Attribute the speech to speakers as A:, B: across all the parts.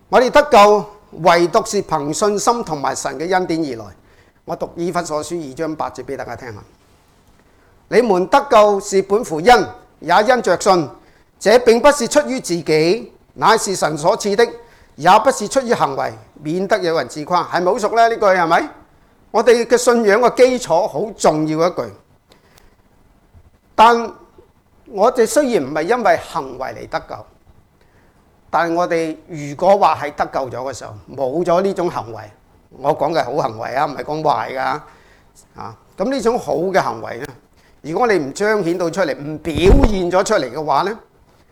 A: 我哋得救唯獨是憑信心同埋神嘅恩典而來。我讀以弗所書2章8節俾大家聽下。你們得救是本乎恩，也因着信。這並不是出於自己，乃是神所賜的，也不是出於行為，免得有人自誇。係咪好熟呢？呢句係咪？我哋嘅信仰嘅基礎好重要一句。但我哋雖然唔係因為行為嚟得救，但係我哋如果話係得救咗嘅時候，冇咗呢種行為，我講嘅係好行為啊，唔係講壞㗎啊。咁呢種好嘅行為呢，如果你唔彰顯到出嚟，唔表現咗出嚟嘅話呢，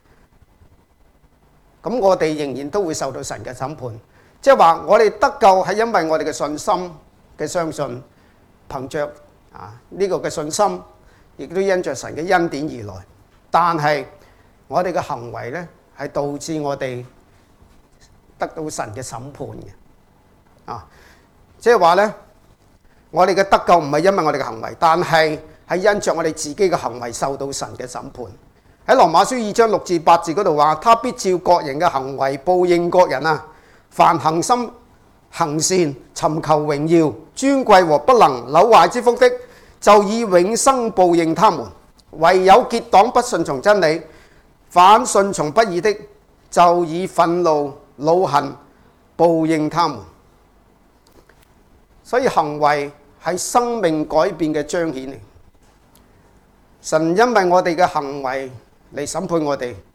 A: 咁我哋仍然都會受到神嘅審判。即係話我哋得救係因為我哋嘅信心嘅相信，憑着呢個嘅信心，亦都因着神嘅恩典而來。但係我哋嘅行為呢，係導致我哋得到神嘅審判嘅。即係話呢，我哋嘅得救唔係因為我哋嘅行為，但係因着我哋自己嘅行為受到神嘅審判。喺羅馬書2章6至8節嗰度話，他必照各人嘅行為報應各人啊！凡恆心行善、尋求榮耀、尊貴和不能朽壞之福的，就以永生報應他們；唯有結黨不順從真理，反順從不義的，就以憤怒、惱恨報應他們。所以行為係生命改變嘅彰顯嚟。神因為我哋嘅行為嚟審判我哋，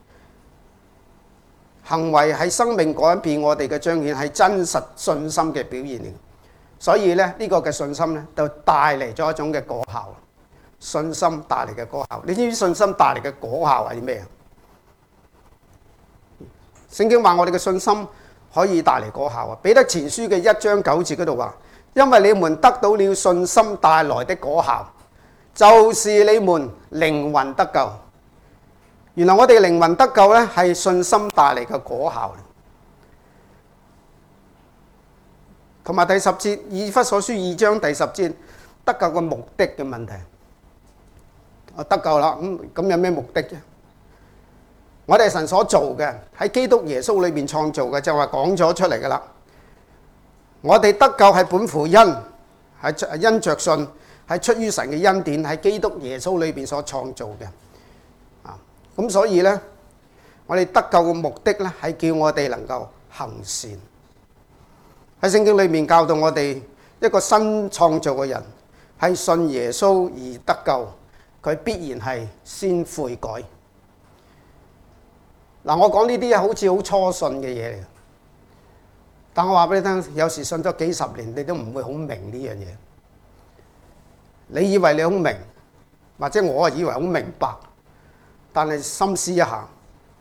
A: 行為係生命改變我哋嘅彰顯，係真實信心嘅表現嚟。所以咧，呢個嘅信心咧，就帶嚟咗一種嘅果效。信心帶嚟嘅果效，你知唔知信心帶嚟嘅果效係啲咩啊？聖經話我哋嘅信心可以帶嚟果效啊！彼得前書嘅1章9節嗰度話，因為你們得到了信心帶來的果效，就是你們靈魂得救。原來我哋靈魂得救咧，係信心帶嚟嘅果效。同埋第10節，以弗所書2章第10節，得救嘅目的嘅問題。我得救啦，咁有咩目的啫？我哋係神所做嘅，喺基督耶穌裏邊創造嘅，就話講咗出嚟噶啦。我哋得救係本乎恩，係因着信，係出於神嘅恩典，喺基督耶穌裏邊所創造嘅。咁所以呢，我哋得救嘅目的呢，係叫我哋能夠行善。喺聖經裏面教導我哋，一個新創造嘅人係信耶穌而得救，佢必然係先悔改。嗱，我講呢啲嘢好似好初信嘅嘢嚟，但我話俾你聽，有時信咗幾十年，你都唔會好明呢樣嘢。你以為你好明，或者我以為好明白。但係深思一下，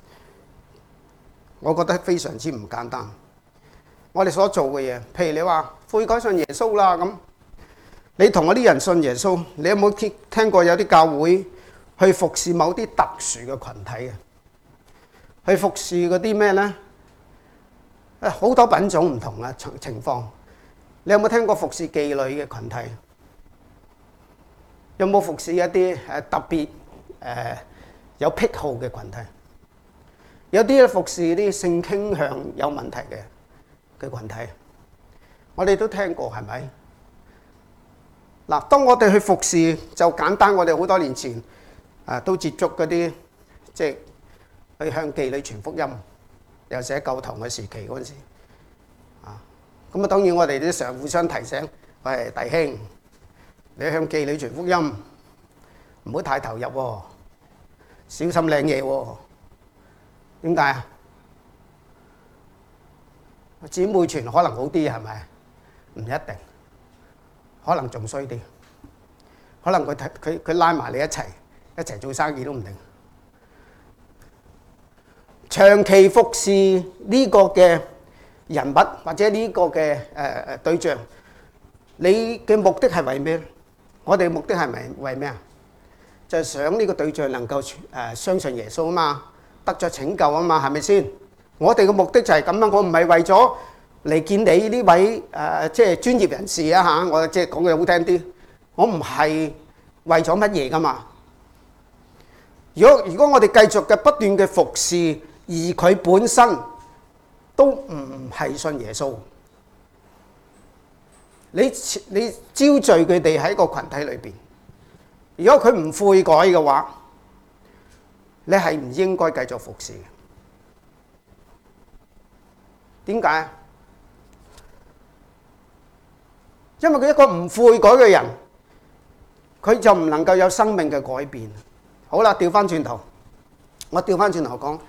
A: 我覺得非常之唔簡單。我哋所做嘅嘢，譬如你話悔改信耶穌啦，咁你同嗰啲人信耶穌，你有冇聽過有啲教會去服侍某啲特殊嘅群體嘅？去服侍嗰啲咩呢？好多品種唔同嘅情況。你有冇聽過服侍妓女嘅群體？有冇服侍一啲特別有癖好嘅群體？有啲咧服侍啲性傾向有問題嘅群體，我哋都聽過，係咪？嗱，當我哋去服侍就簡單，我哋好多年前都接觸嗰啲，即係去向妓女傳福音，又寫舊堂嘅時期嗰陣時，咁啊當然我哋都常互相提醒，喂，弟兄，你向妓女傳福音唔好太投入喎。小心領嘢喎？點解啊？姊妹傳可能好啲係咪？唔一定，可能仲衰啲。可能佢拉埋你一齊做生意都唔定。長期服侍呢個嘅人物或者呢個嘅對象，你嘅目的係為咩？我哋嘅目的係咪為咩啊？就係想呢個對象能夠相信耶穌啊嘛，得咗拯救啊嘛，係咪先？我哋嘅目的就係咁樣，我唔係為咗嚟見你呢位即係專業人士啊嚇，我即係講句好聽啲，我唔係為咗乜嘢噶嘛。如果我哋繼續嘅不斷嘅服侍，而佢本身都唔係信耶穌。你招聚佢哋喺個群體裏邊，如果佢唔悔改嘅話，你係唔應該繼續服侍嘅。點解啊？因為佢一個唔悔改嘅人，佢就唔能夠有生命嘅改變。好啦，調翻轉頭，我調翻轉頭講，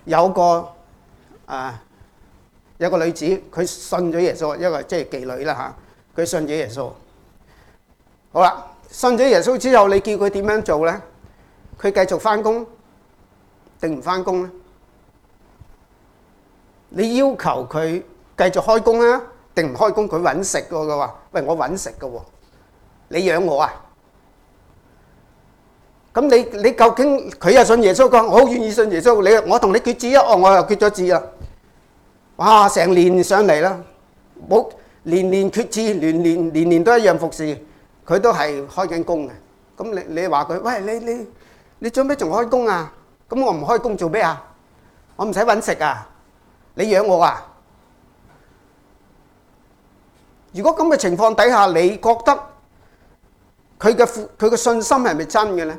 A: 有個女子，佢信咗耶穌，一個即係妓女啦嚇，佢信咗耶穌。好啦，信咗耶穌之後，你叫佢點樣做咧？佢繼續翻工定唔翻工咧？你要求佢繼續開工啊，定唔開工？佢揾食喎，佢話：喂，我揾食嘅喎，你養我啊？咁你究竟佢又信耶穌，佢話我好願意信耶穌。我同你決志啊，我又決咗志啦。哇！成年上嚟啦，冇年決志，年都一樣服侍，佢都係開緊工嘅。咁你話佢：喂，你做咩仲開工啊？咁我唔開工做咩啊？我唔使揾食啊？你養我啊？如果咁嘅情況底下，你覺得佢嘅信心係咪真嘅咧？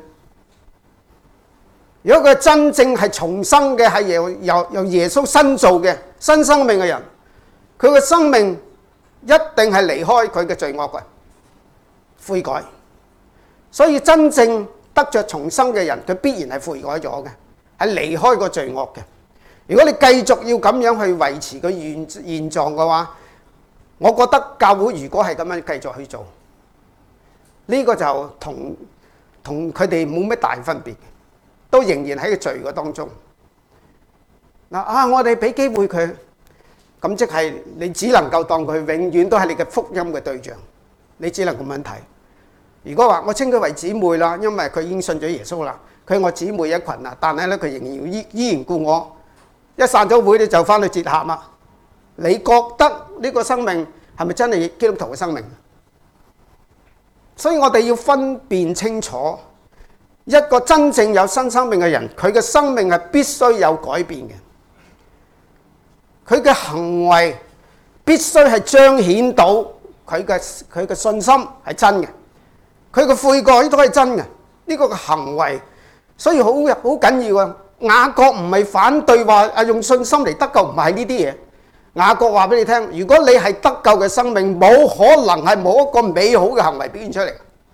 A: 如果佢真正係重生嘅，係由耶穌新造嘅新生命嘅人，佢嘅生命一定係離開佢嘅罪惡嘅悔改。所以真正得着重生嘅人，佢必然係悔改咗嘅，係離開個罪惡嘅。如果你繼續要咁樣去維持個現狀嘅話，我覺得教會如果係咁樣繼續去做，呢個就同佢哋冇咩大分別，都仍然喺個罪嘅當中。我哋俾機會佢，咁即係你只能夠當佢永遠都係你嘅福音嘅對象，你只能咁樣睇。如果話我稱佢為姊妹啦，因為佢已經信咗耶穌啦，佢係我姊妹一群啦，但係咧佢仍然要依然顧我。一散咗會你就翻去接客啦。你覺得呢個生命係咪真係基督徒嘅生命？所以我哋要分辨清楚，一個真正有新生命嘅人，佢嘅生命係必須有改變嘅，佢嘅行為必須係彰顯到佢嘅信心係真嘅，佢嘅悔改都係真嘅，呢個嘅行為，所以好緊要啊！雅各唔係反對話用信心嚟得救，唔係呢啲嘢。雅各話俾你聽，如果你係得救嘅生命，冇可能係冇一個美好嘅行為表現出嚟。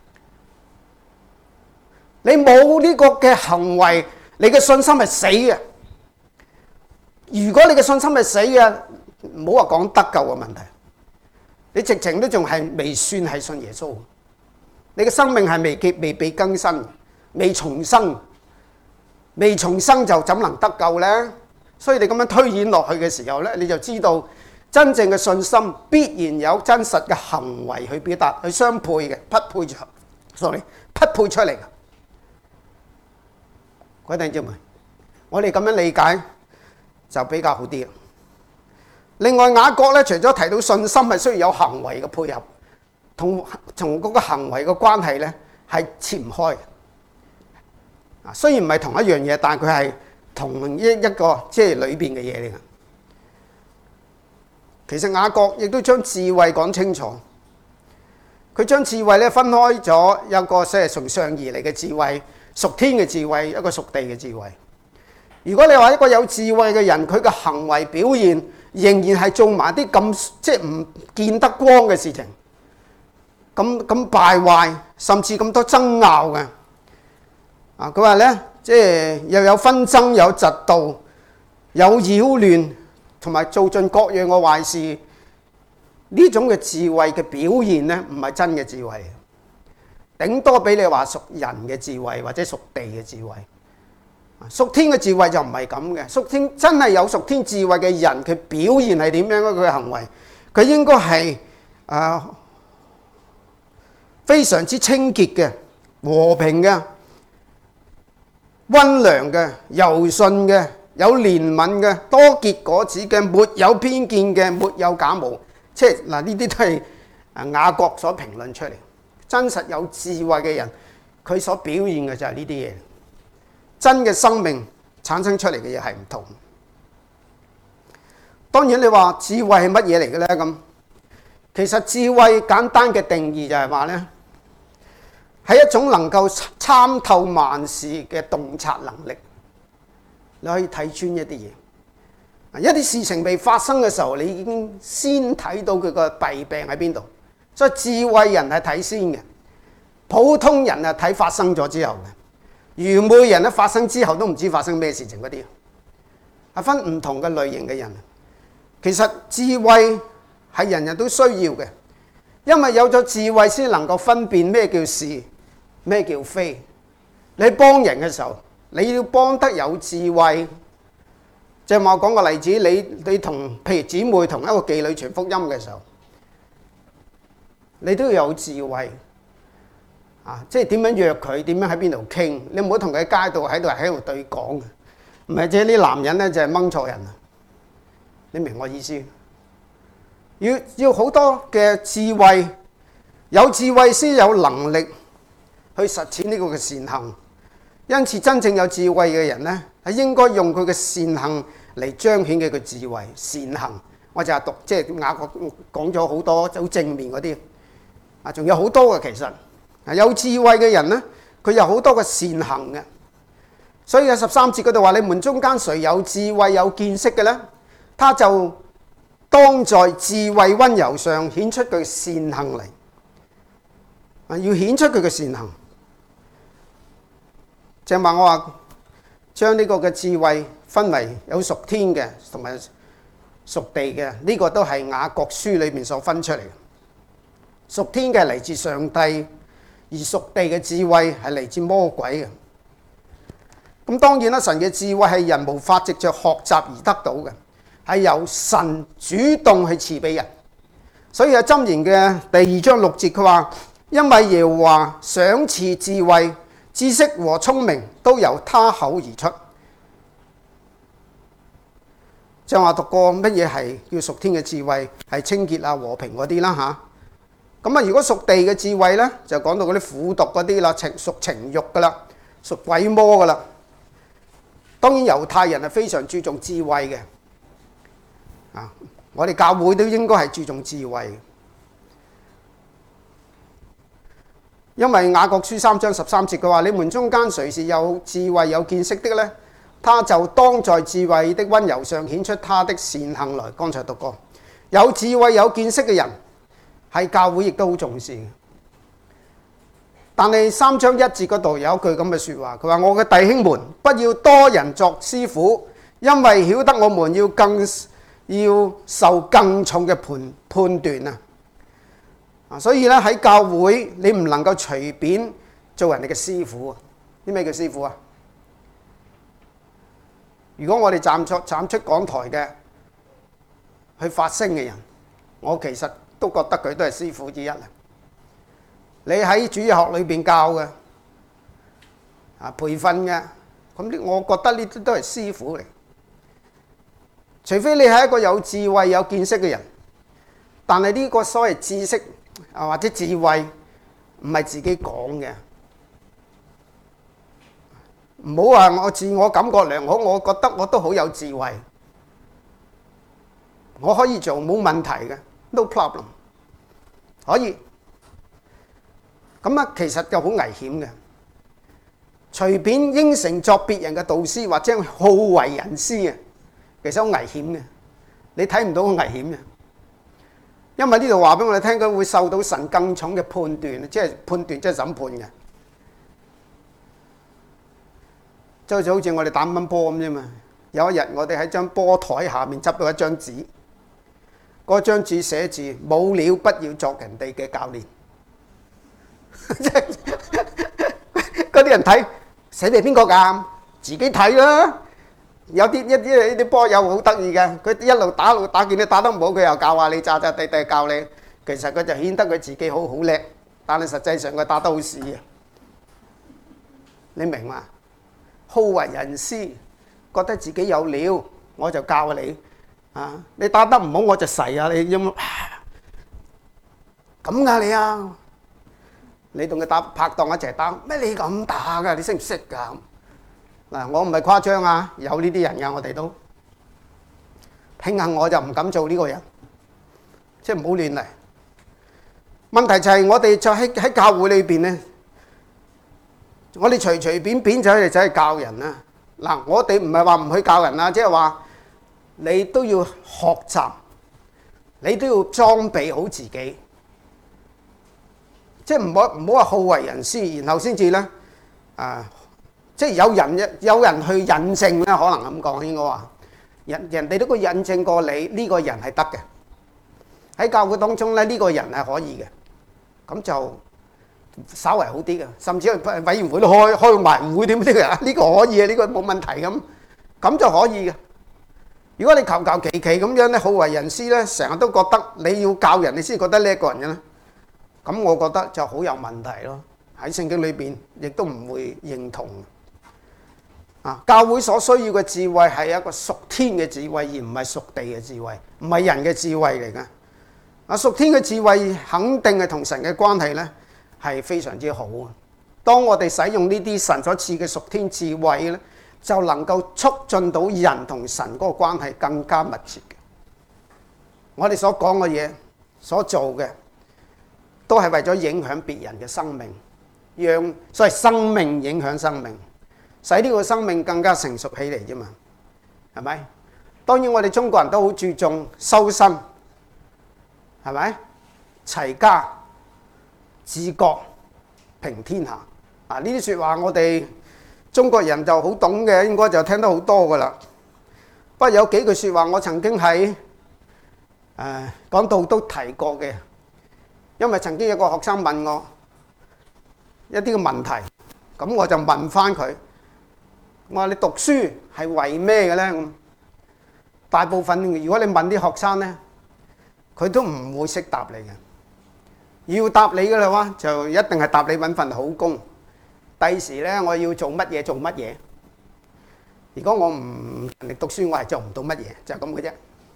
A: 你冇呢個嘅行為，你嘅信心係死嘅。如果你嘅信心係死嘅，唔好話講得救嘅問題，你直情都仲係未算係信耶穌。你嘅生命係未被更新，未重生。未重生就怎能得救呢？所以你咁樣推演落去嘅時候咧，你就知道真正嘅信心必然有真實嘅行為去表達，去相配嘅，匹配出嚟嘅。各位弟兄姊妹，我哋咁樣理解就比較好啲。另外雅各咧，除咗提到信心係需要有行為嘅配合，同嗰個行為嘅關係咧係切唔開。雖然唔係同一樣嘢，但係佢係同一個即係裏邊嘅嘢嚟嘅。其實雅各亦都將智慧講清楚，佢將智慧咧分開咗，有個即係從上而嚟嘅智慧，屬天嘅智慧，一個屬地嘅智慧。如果你話一個有智慧嘅人，佢嘅行為表現仍然係做埋啲咁即係唔見得光嘅事情，咁敗壞，甚至咁多爭拗嘅。佢話咧，即係又有紛爭，有嫉妒，有擾亂，同埋做盡各樣嘅壞事。呢種嘅智慧嘅表現咧，唔係真嘅智慧，頂多俾你話屬人嘅智慧或者屬地嘅智慧。屬天嘅智慧就唔係咁嘅。屬天真係有屬天智慧嘅人，佢表現係點樣咧？佢嘅行為，佢應該係非常之清潔嘅、和平嘅、溫良嘅、柔順嘅、有憐憫嘅、多結果子嘅、沒有偏見嘅、沒有假冒。即係嗱，呢啲都係雅各所評論出嚟。真實有智慧嘅人，佢所表現嘅就係呢啲嘢。真嘅生命產生出嚟嘅嘢係唔同。 當然你話智慧係乜嘢嚟嘅咧？咁其實智慧簡單嘅定義就係話咧，係一種能夠參透萬事嘅洞察能力。你可以睇穿一啲嘢，一啲事情未發生嘅時候，你已經先睇到佢個弊病喺邊度。所以智慧人係睇先嘅，普通人係睇發生咗之後嘅，愚昧人咧發生之後都唔知發生咩事情嗰啲，係分唔同嘅類型嘅人。其實智慧係人人都需要嘅，因為有咗智慧先能夠分辨咩叫是，咩叫非。你幫人嘅時候，你要幫得有智慧。即係我講個例子，你同譬如姊妹同一個妓女傳福音嘅時候，你都要有智慧啊！即係點樣約佢，點樣喺邊度傾，你唔好同佢喺街度喺度對講嘅，唔係即係啲男人咧就係掹錯人啊！你明我意思？要好多嘅智慧，有智慧先有能力去實踐呢個嘅善行。因此真正有智慧嘅人咧，係應該用佢嘅善行嚟彰顯佢嘅智慧。善行我就係讀即係雅各講咗好多好正面嗰啲啊，仲有好多嘅其實有智慧嘅人咧，佢有好多嘅善行嘅。所以喺13節嗰度話：你們中間誰有智慧有見識嘅咧？他就當在智慧溫柔上顯出佢善行嚟。啊，要顯出佢嘅善行。正話我話將呢個嘅智慧分為有屬天嘅同埋屬地嘅，呢個都係雅各書裏面所分出嚟嘅。屬天嘅嚟自上帝，而屬地嘅智慧係嚟自魔鬼嘅。咁當然啦，神嘅智慧係人無法藉着學習而得到嘅，係由神主動去賜俾人。所以喺箴言嘅第2章6節佢話：因為耶和華賞賜智慧，知識和聰明都由他口而出。就話讀過乜嘢係叫屬天嘅智慧，係清潔啊、和平嗰啲啦嚇。咁啊，如果屬地嘅智慧咧，就講到嗰啲苦毒嗰啲啦，屬情慾噶啦，屬鬼魔噶啦。當然猶太人係非常注重智慧嘅，啊，我哋教會都應該係注重智慧。因為雅各書3章13節佢話：你們中間誰是有智慧有見識的呢？他就當在智慧的溫柔上顯出他的善行來。剛才讀過，有智慧有見識嘅人係教會亦都好重視嘅。但係3章1節嗰度有一句咁嘅説話，佢話：我嘅弟兄們，不要多人作師傅，因為曉得我們要受更重嘅判斷啊！所以咧喺教會，你唔能夠隨便做人哋嘅師傅啊！啲咩叫師傅啊？如果我哋站出講台嘅去發聲嘅人，我其實都覺得佢都係師傅之一啊！你喺主日學裏邊教嘅啊，培訓嘅，咁我覺得呢啲都係師傅嚟。除非你係一個有智慧有見識嘅人，但係呢個所謂知識啊或者智慧唔係自己講嘅。唔好話我自我感覺良好，我覺得我都好有智慧，我可以做冇問題嘅 ，no problem， 可以。咁啊，其實就好危險嘅，隨便應承作別人嘅導師或者好為人師啊，其實好危險嘅。你睇唔到好危險嘅，因為呢度話俾我哋聽，佢會受到神更重嘅判斷，即係判斷即係審判嘅。就好似我哋打蚊波咁啫嘛。有一日我哋喺張波台下面執到一張紙，嗰張紙寫住冇料不要作人哋嘅教練。嗰啲人睇寫俾邊個㗎？自己睇啦。有啲波友好得意嘅，佢一路打，見你打得唔好，佢又教下你，詐詐地地教你。其實佢就顯得佢自己好叻，但係實際上佢打得好屎啊！你明嘛？好為人師，覺得自己有料，我就教你啊！你打得唔好，我就噬啊你，有冇咁㗎你啊？你同佢打拍檔一齊打咩？你咁打㗎？你識唔識㗎？嗱，我唔係誇張啊，有呢啲人㗎，我哋都慶幸我就唔敢做呢個人，即係唔好亂嚟。問題就係我哋就喺教會裏邊咧，我哋隨隨便便就去教人啦。嗱，我哋唔係話唔去教人啦，即係話你都要學習，你都要裝備好自己，即係唔好話好為人師，然後先至咧即係有人去印證啦，可能咁講應該話，人哋都會印證過你呢個人係得嘅，喺教會當中咧呢個人係可以嘅，咁就稍為好啲嘅，甚至委員會都開埋會點啲嘅，呢個可以啊，呢個冇問題咁就可以嘅。如果你求求其其咁樣咧，好為人師咧，成日都覺得你要教人，你先覺得呢一個人嘅咧，咁我覺得就好有問題咯。喺聖經裏邊亦都唔會認同。教會所需要嘅智慧係一個屬天嘅智慧，而唔係屬地嘅智慧，唔係人嘅智慧嚟㗎。屬天嘅智慧肯定係同神嘅關係咧係非常之好啊！當我哋使用呢啲神所賜嘅屬天智慧咧，就能夠促進到人同神嗰個關係更加密切嘅。我哋所講嘅嘢、所做嘅，都係為咗影響別人嘅生命，讓所謂生命影響生命，使呢個生命更加成熟起嚟啫嘛，係咪？當然我哋中國人都好注重修身，係咪？齊家、治國、平天下呢啲説話我哋中國人就好懂嘅，應該就聽得好多噶啦。不過有幾句説話我曾經喺講道都提過嘅，因為曾經有個學生問我一啲嘅問題，咁我就問翻佢，我話你讀書係為咩嘅咧？咁大部分如果你問啲學生咧，佢都唔會識答你嘅。要答你嘅啦話，就一定係答你揾份好工。第時咧，我要做乜嘢做乜嘢。如果我唔勤力讀書，我係做唔到乜嘢，就係咁嘅啫。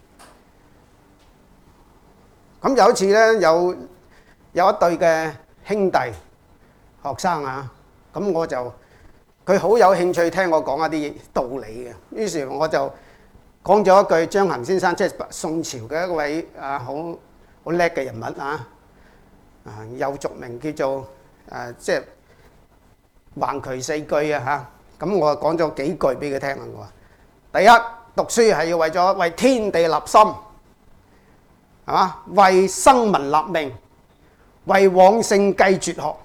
A: 咁有一次咧，有一對嘅兄弟學生啊，咁我就佢好有興趣聽我講一啲道理嘅，於是我就講咗一句張衡先生，即係宋朝嘅一位好叻嘅人物又俗名叫做即係橫渠四句啊嚇。咁我講咗幾句俾佢聽啊。我話第一，讀書係要為天地立心，係嘛？為生民立命，為往聖繼絕學，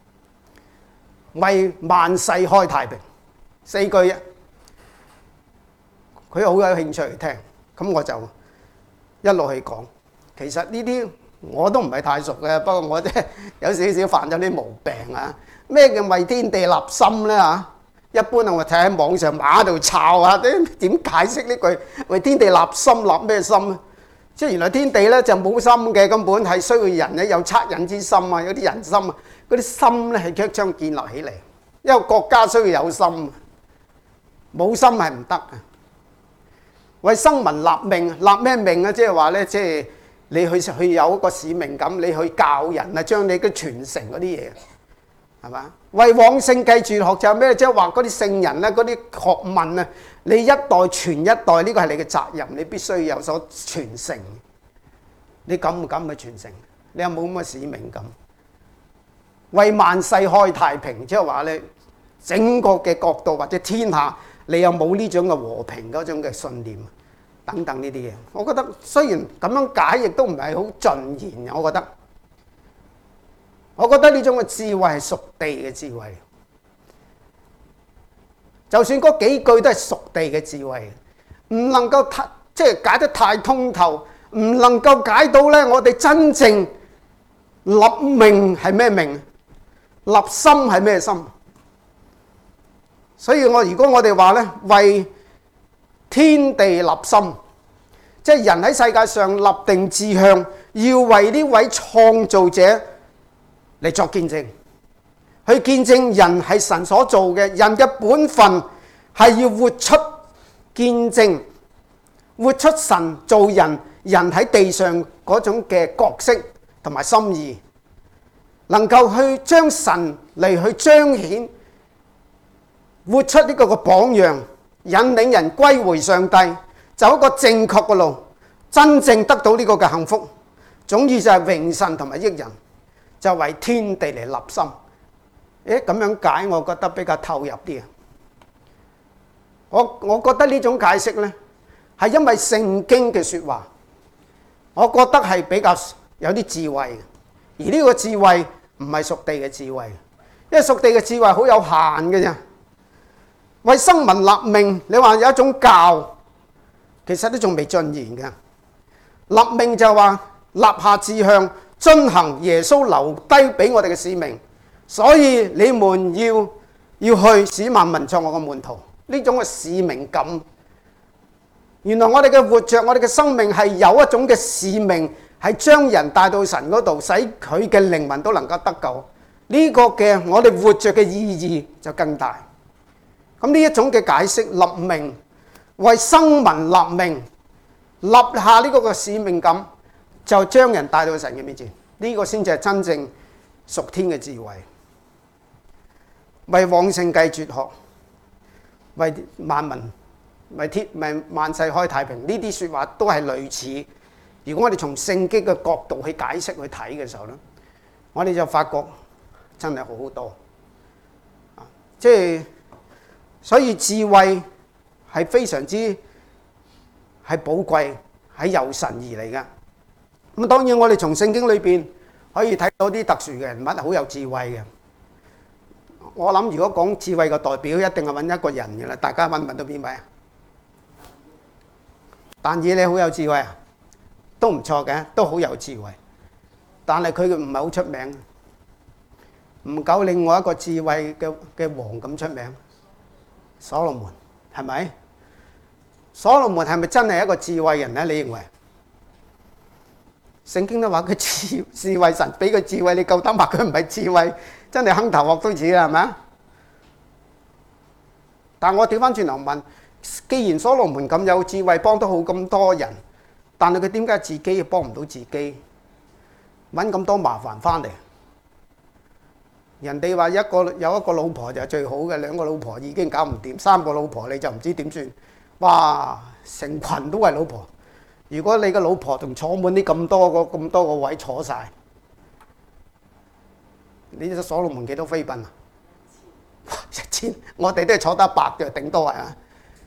A: 為萬世開太平。4句啊，佢好有興趣嚟聽，咁我就一路去講。其實呢啲我都唔係太熟嘅，不過我即係有少少犯咗啲毛病啊。咩叫為天地立心咧嚇？一般我睇喺網上馬度抄下，點解釋呢句為天地立心，立咩心咧？即係原來天地咧就冇心嘅，根本係需要人咧有惻隱之心啊，有啲人心啊，嗰啲心咧係將建立起嚟。一個國家需要有心，冇心係唔得嘅。為生民立命，立咩命啊？即係話咧，即係你去有一個使命感，你去教人啊，將你嘅傳承嗰啲嘢，係嘛？為往聖繼絕學就係咩？即係話嗰啲聖人咧，嗰啲學問啊，你一代傳一代，呢個係你嘅責任，你必須有所傳承。你敢唔敢去傳承？你有冇咁嘅使命感？為萬世開太平，即係話咧，整個嘅國度或者天下，你有冇呢種嘅和平嗰種嘅信念等等呢啲嘢？我覺得雖然咁樣解，亦都唔係好盡然。我覺得呢種嘅智慧係屬地嘅智慧，就算嗰幾句都係屬地嘅智慧，唔能夠即係解得太通透，唔能夠解到咧我哋真正立命係咩命，立心係咩心。所以如果我哋話咧，為天地立心，即係人喺世界上立定志向，要為呢位創造者嚟作見證，去見證人係神所做嘅，人嘅本分係要活出見證，活出神做人喺地上嗰種嘅角色同埋心意，能夠去將神嚟去彰顯，活出呢個嘅榜樣，引領人歸回上帝， 走一個正確嘅路，真正得到呢個嘅幸福。總之就係榮神同埋益人，就為天地嚟立心。咁樣解，我覺得比較透入啲。我覺得呢種解釋呢，係因為聖經嘅説話，我覺得係比較有啲智慧嘅。而呢個智慧唔係屬地嘅智慧，因為屬地嘅智慧好有限嘅啫。為生民立命，你話有一種教，其實都仲未盡言嘅。立命就話立下志向，遵行耶穌留低俾我哋嘅使命。所以你們要去使萬民作我嘅門徒，呢種嘅使命感。原來我哋嘅活着，我哋嘅生命係有一種嘅使命，係將人帶到神嗰度，使佢嘅靈魂都能夠得救。呢個嘅我哋活着嘅意義就更大。咁呢一種嘅解釋，立命，為生民立命，立下呢個嘅使命感，就將人帶到神嘅面前。呢個先至係真正屬天嘅智慧。為往聖繼絕學，為萬民，為萬世開太平，呢啲説話都係類似。如果我哋從聖經嘅角度去解釋去睇嘅時候咧，我哋就發覺真係好好多。即係所以智慧係非常之係寶貴，係由神而嚟嘅。咁當然我哋從聖經裏邊可以睇到啲特殊嘅人物好有智慧嘅。我諗如果講智慧嘅代表，一定係揾一個人嘅啦。大家揾唔揾到邊位啊？但以理好有智慧啊，都唔錯嘅，都好有智慧。但係佢唔係好出名，唔夠另外一個智慧嘅王咁出名。所羅門係咪？所羅門係咪真係一個智慧人呢？你認為？聖經都話佢智慧神俾佢智慧，你夠膽話佢唔係智慧？真係坑頭鑊都似啦，係咪啊？但我調翻轉頭問，既然所羅門咁有智慧，幫到好咁多人，但係佢點解自己幫唔到自己，揾咁多麻煩翻嚟？人哋話有一個老婆就係最好嘅，兩個老婆已經搞唔掂，三個老婆你就唔知點算。哇！成群都係老婆，如果你個老婆仲坐滿啲咁多個位坐晒。你知所羅門幾多妃嬪啊？1000，我哋都係坐得100嘅，頂多係啊！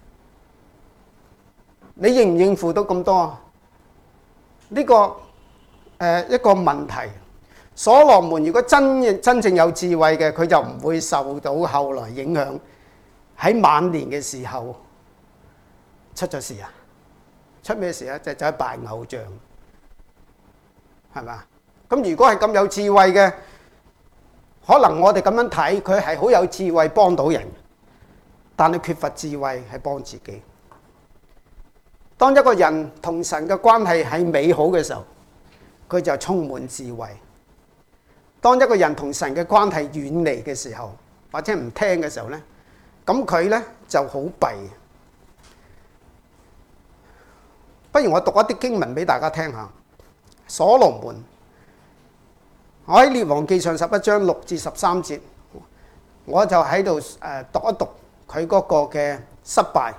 A: 你應唔應付到咁多啊？呢個一個問題。所羅門如果真正有智慧嘅，佢就唔會受到後來影響，喺晚年嘅時候出咗事啊！出咩事啊？就係拜偶像，係嘛？咁如果係咁有智慧嘅，可能我哋咁樣睇，佢係好有智慧幫到人，但係缺乏智慧係幫自己。當一個人同神嘅關係係美好嘅時候，佢就充滿智慧；當一個人同神嘅關係遠離嘅時候，或者唔聽嘅時候咧，咁佢咧就好弊。不如我讀一啲經文俾大家聽下。所羅門，我喺列王記上11章6至13節，我就喺度讀一讀佢嗰個嘅失敗。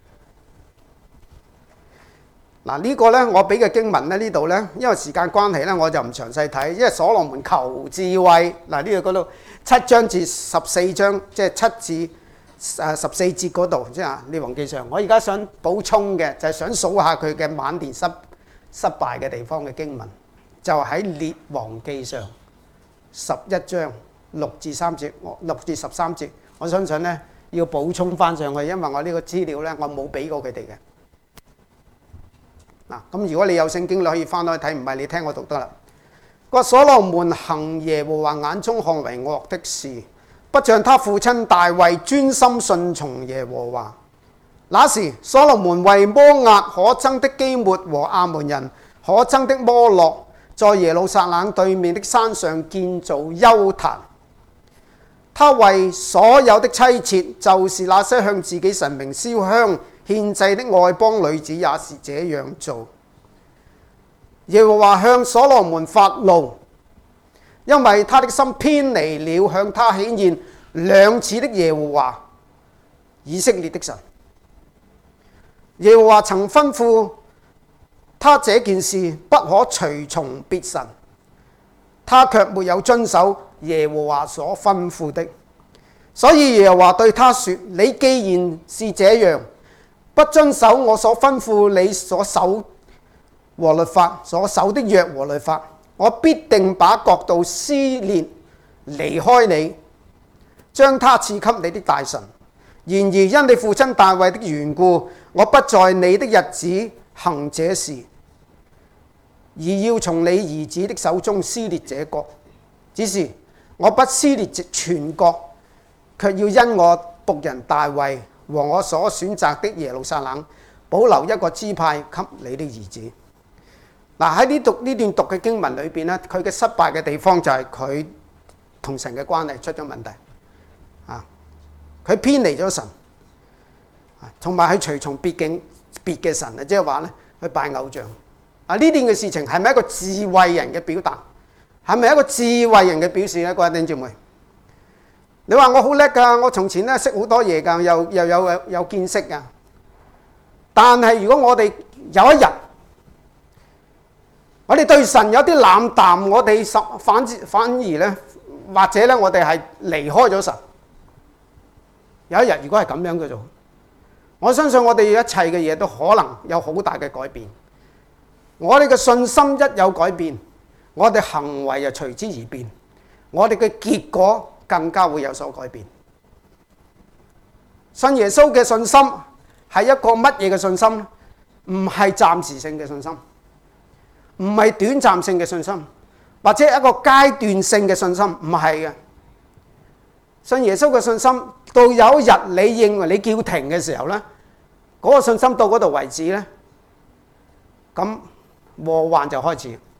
A: 嗱，呢個咧我俾嘅經文咧呢度咧，因為時間關係咧，我就唔詳細睇，因為所羅門求智慧。嗱，呢度嗰度7章至14章，即係7至14節嗰度，即係列王記上。我而家想補充嘅就係想數下佢嘅晚年失敗嘅地方嘅經文，就喺列王記上11章6至13節。我相信咧要補充翻上去，因為我呢個資料咧我冇俾過佢哋嘅。嗱，咁如果你有聖經，你可以翻去睇，唔係你聽我讀得啦。佢話所羅門行耶和華眼中看為惡的事，不像他父親大衛專心順從耶和華。那時所羅門為摩押可憎的基抹和亞捫人可憎的摩洛，在耶路撒冷對面的山上建造邱壇。他為所有的妻妾，就是那些向自己神明燒香獻祭的外邦女子，也是這樣做。耶和華向所羅門發怒，因為他的心偏離了向他顯現2次的耶和華以色列的神。 耶和華曾吩咐他這件事不可隨從別神，他卻沒有遵守耶和華所吩咐的。所以耶和華對他說：你既然是這樣，不遵守我所吩咐你所守和律法，所守的約和律法，我必定把國度撕裂離開你，將他賜給你的大臣。然而因你父親大衛的緣故，我不在你的日子行這事，而要從你兒子的手中撕裂這國。只是我不撕裂全國，卻要因我僕人大衛和我所選擇的耶路撒冷，保留一個支派給你的兒子。嗱，喺呢段讀嘅經文裏邊咧，佢嘅失敗嘅地方就係佢同神嘅關係出咗問題。佢偏離咗神，同埋佢隨從別嘅神啊，即係話咧，去拜偶像。呢件嘅事情係咪一個智慧人嘅表達？係咪一個智慧人嘅表示咧？各位弟兄姊妹，你話我好叻㗎，我從前咧識好多嘢㗎，又有見識㗎。但係如果我哋有一日，我哋對神有啲冷淡，我哋反而咧，或者咧，我哋係離開咗神。有一日如果係咁樣嘅做，我相信我哋一切嘅嘢都可能有好大嘅改變。我哋嘅信心一有改變，我哋行為就隨之而變，我哋嘅結果更加會有所改變。信耶穌嘅信心係一個乜嘢嘅信心？唔係暫時性嘅信心，唔係短暫性嘅信心，或者一個階段性嘅信心，唔係嘅。信耶穌嘅信心，到有一日你認為你叫停嘅時候呢，嗰個信心到嗰度為止呢，咁禍患就開始。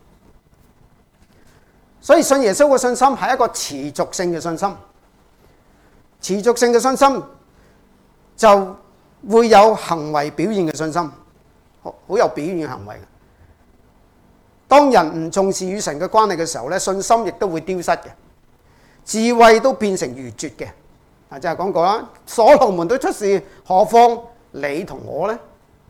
A: 所以信耶穌嘅信心係一個持續性嘅信心，持續性嘅信心就會有行為表現嘅信心，好有表現嘅行為。當人唔重視與神嘅關係嘅時候呢，信心亦都會丟失嘅。智慧都變成愚拙嘅，就係講過啦。所羅門都出事，何況你同我呢？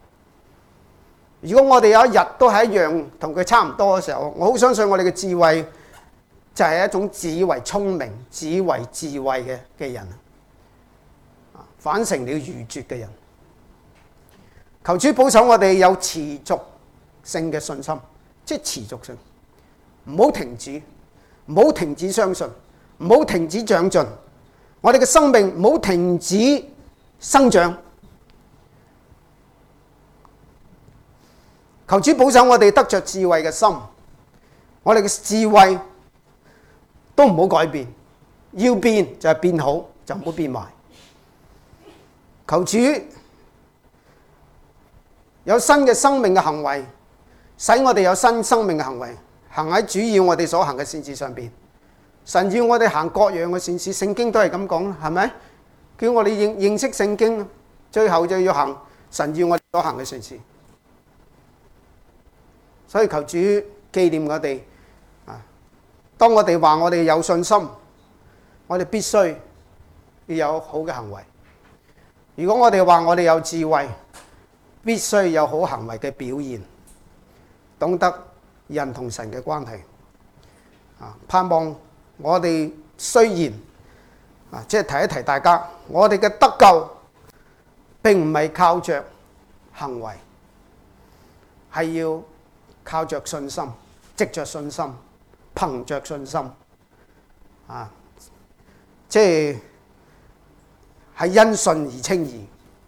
A: 如果我哋有一日都係一樣同佢差唔多嘅時候，我好相信我哋嘅智慧就係一種自以為聰明、自以為智慧嘅人，反成了愚拙嘅人。求主保守我哋有持續性嘅信心，即係持續性，唔好停止，唔好停止相信。唔好停止長進，我哋嘅生命唔好停止生長。求主保守我哋得着智慧嘅心，我哋嘅智慧都唔好改變，要變就係變好，就唔好變壞。求主有新嘅生命嘅行為，使我哋有新生命嘅行為，行喺主要我哋所行嘅善事上邊。神要我哋行各樣嘅善事，聖經都係咁講啦，係咪？叫我哋認識聖經，最後就要行神要我哋所行嘅善事。所以求主紀念我哋。當我哋話我哋有信心，我哋必須要有好嘅行為。如果我哋話我哋有智慧，必須有好行為嘅表現，懂得人同神嘅關係。盼望我哋雖然即係提一提大家，我哋嘅得救並唔係靠着行為，係要靠着信心，藉着信心，憑着信心，即係因信而稱義。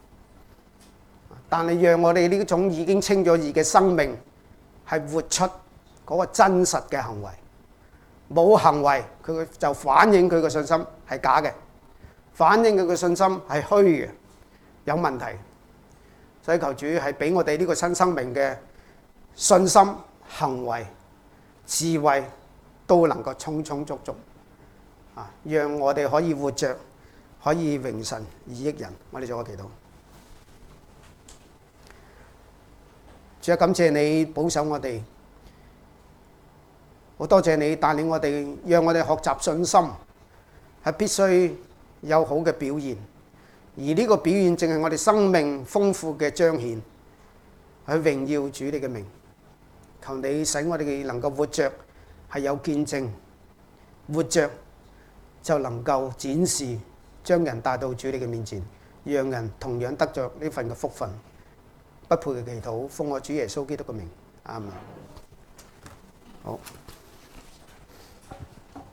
A: 但係讓我哋呢種已經稱咗義嘅生命，係活出嗰個真實嘅行為。冇行為，佢就反映佢嘅信心係假嘅，反映佢嘅信心係虛嘅，有問題。所以求主係俾我哋呢個新生命嘅信心、行為、智慧都能夠充充足足，讓我哋可以活着，可以榮神而益人。我哋做個祈禱。主啊，感謝你保守我哋。好多謝你帶領我哋，讓我哋學習信心，係必須有好嘅表現， 而呢個表現正係我哋生命豐富嘅彰顯，去榮耀主你嘅名。求你使我哋能夠活着係有見證，活着就能夠展示，將人帶到主你嘅面前，讓人同樣得着呢份嘅福分。不配嘅祈禱，奉我主耶穌基督嘅名，阿們。好。